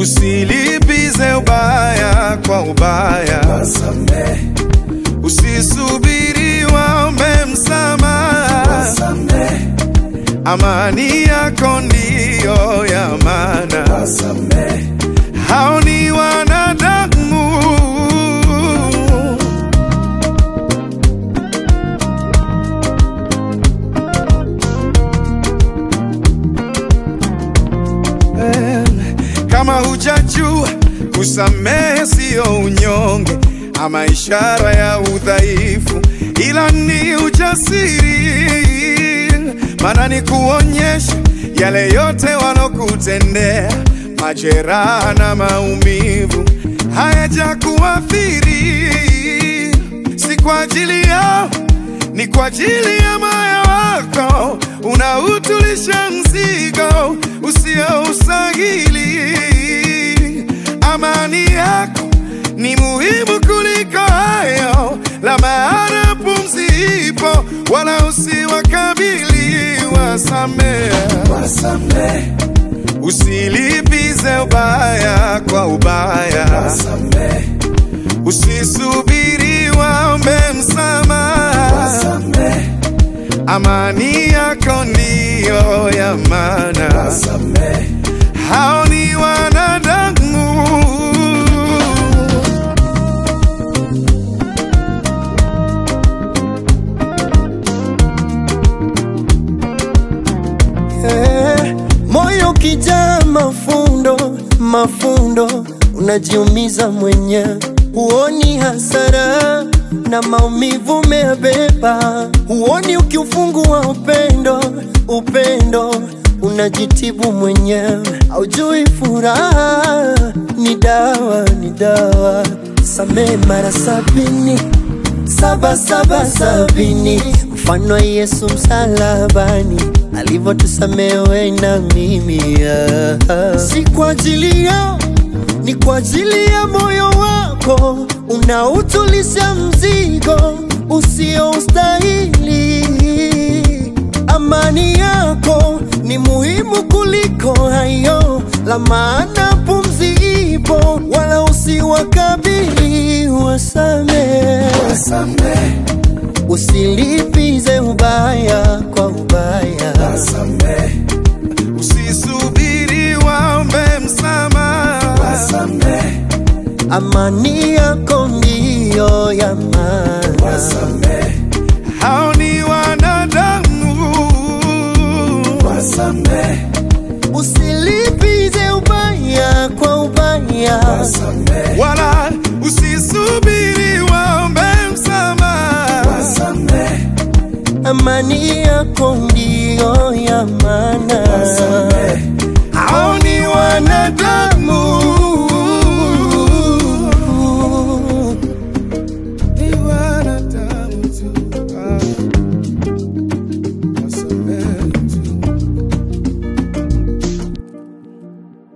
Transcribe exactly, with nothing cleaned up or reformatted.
Usilipize ubaya kwa ubaya, wasamehe. Usisubiri waombe msamaha, wasamehe. Amani yako ndiyo ya maana, wasamehe. Hao ni wanadamu. Kama hujajua kusamehe sio unyonge ama ishara ya udhaifu, ila ni ujasiri. Maana ni kuonyesha yale yote walokutendea, majeraha na maumivu hayajakuathiri. Si kwa ajili yao, ni kwa ajili ya moyo wako. Unautulisha mzigo usioustahili. Amani yako ni muhimu kuliko hayo, la maana pumzi ipo, wala usiwakabili. Wasamehe, wasamehe. Usilipize ubaya kwa ubaya, wasamehe. Usisubiri waombe msamaha, wasamehe. Amani yako ndiyo ya maana, wasamehe. Hao ni wanadamu. Eh, moyo kijaa mafundo, mafundo, unajiumiza mwenyewe. Huoni hasara na maumivu umebeba. Huoni ukiufungua upendo, upendo, unajitibu mwenyewe. Haujui furaha ni dawa, ni dawa. Samehe mara sabini, saba saba sabini. Mfano Yesu msalabani, alivyotusamehe wewe na mimi. Si kwa ajili yao, ni kwa ajili ya moyo wako. Unautulisha mzigo usioustahili. Amani yako ni muhimu kuliko hayo, la maana pumzi ipo, wala usiwakabili. Wasamehe, wasamehe. Usilipize ubaya kwa ubaya, wasamehe. Usisubiri waombe msamaha, wasamehe. Amani yako ndiyo ya maana, wasamehe. Hao ni wanadamu, wasamehe. Usilipize ubaya kwa ubaya, wasamehe. Wala usisubiri waombe msamaha, wasamehe. Amani yako ndiyo ya maana, wasamehe.